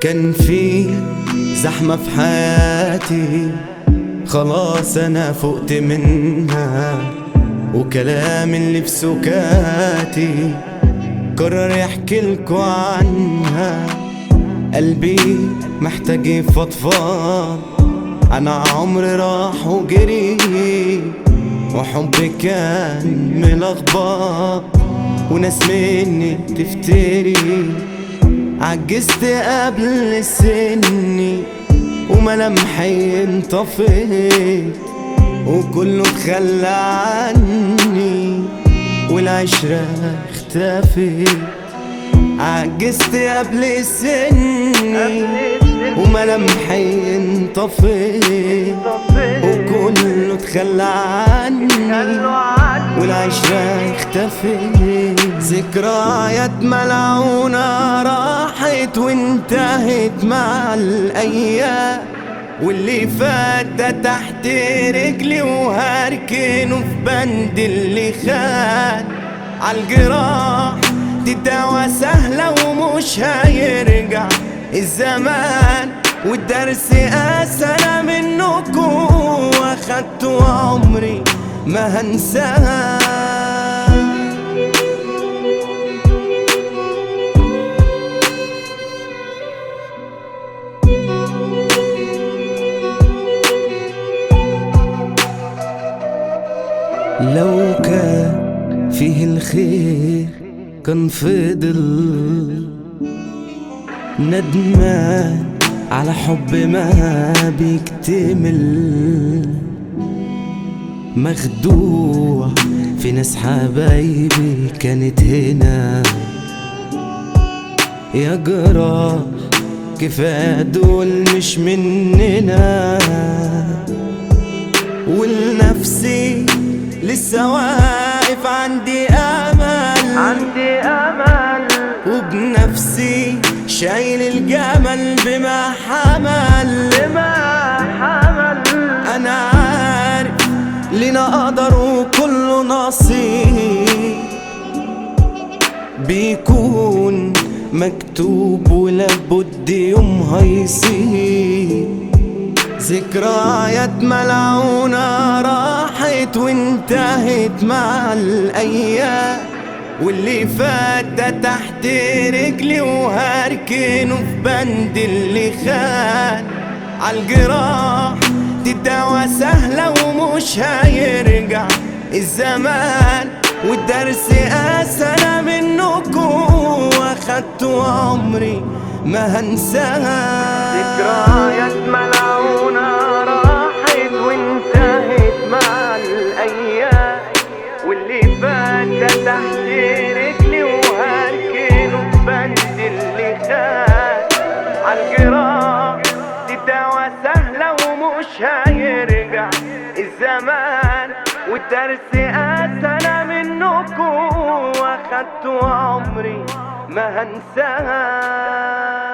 كان في زحمة في حياتي، خلاص أنا فقت منها، وكلام اللي في سكاتي قرر يحكي لكوا عنها. قلبي محتاج يفضفض، أنا عمري راح وجري، وحبي كان ملخبط، وناس مني تفتري. عجزت قبل سني وملامحي انطفت، وكله اتخلى عني والعشرة اختفت. عجزت قبل سني وملامحي انطفت، وكله اتخلى عني والعشرة اختفت. ذكريات ملعونة راحت وانتهت مع الأيام، واللي فات ده تحت رجلي وهركنه في بند اللي خان. عالجراح دي دوا سهلة ومش هيرجع الزمان، والدرس أنا منكم واخدته عمري ما هنساه. لو كان فيه الخير كان فضل ندمان على حب ما بيكتمل، مخدوع في ناس حبايبي كانت هنا. يا جراح كفاية دول مش مننا، ولنفسي لسه واقف عندي أمل، وبنفسي شايل الجمل بما حمل. أنا عارف لينا قدر وكله نصيب بيكون مكتوب، ولابد يوم هيصيب. ذكريات ملعونة راحت وانتهت مع الأيام، واللي فات ده تحت رجلي وهركنه في بند اللي خان. عالجراح دي دوا سهلة ومش هيرجع الزمان، والدرس أنا منكم واخدته عمري ما هنساها. ذكريات ملعونة راحت وانتهت مع الأيام، واللي فات ده تحت رجلي وهركنه في بند اللي خان. عالجراح دي دوا سهلة ومش هيرجع الزمان، والدرس أنا منكم واخدته عمري ما هنساها.